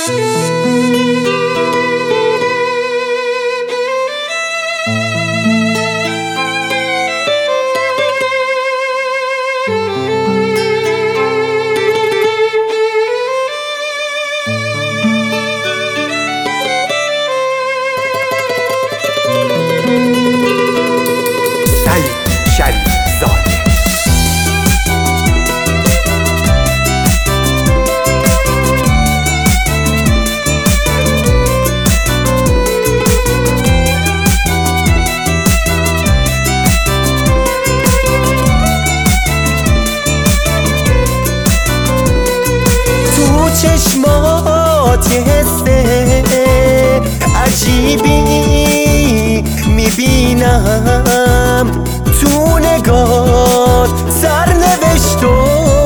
چشمات یه حس عجیبی میبینم، تو نگات سرنوشت و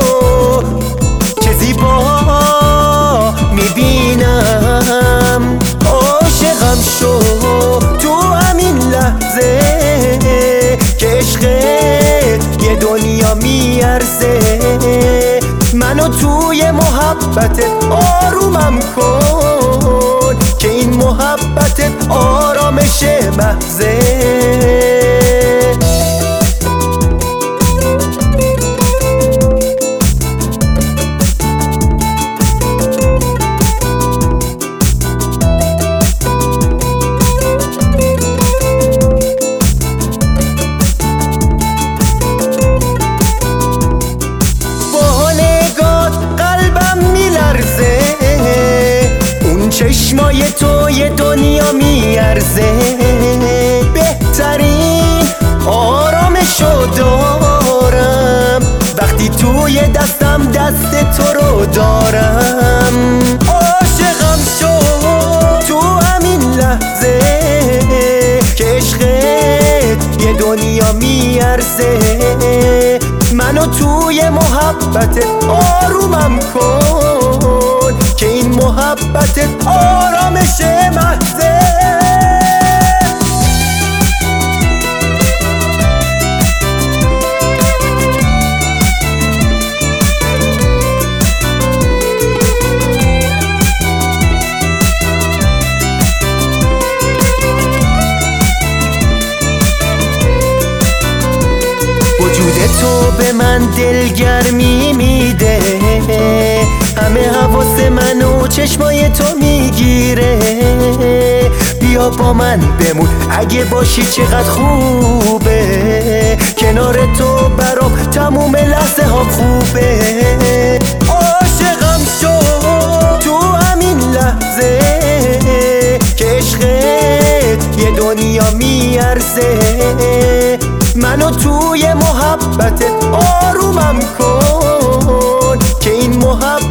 چه زیبا میبینم. عاشقم شو تو همین لحظه که عشقت یه دنیا میارزه. منو توی محبتت آرومم کن که این محبتت آرامش محضه. چشمای تو یه دنیا میارزه، بهترین آرامشو دارم وقتی توی دستم دست تو رو دارم. عاشقم شو تو همین لحظه که عشقت یه دنیا میارزه. منو توی محبتت آرومم کن که این محبتت آرامش محضه. وجود تو به من دلگرمی میده، همه حواس منو چشمای تو میگیره. بیا با من بمون اگه باشی چقدر خوبه، کنار تو برام تموم لحظه ها خوبه. عاشقم شو تو همین لحظه که عشقت یه دنیا میارزه. منو توی محبتت آرومم کن که این محبت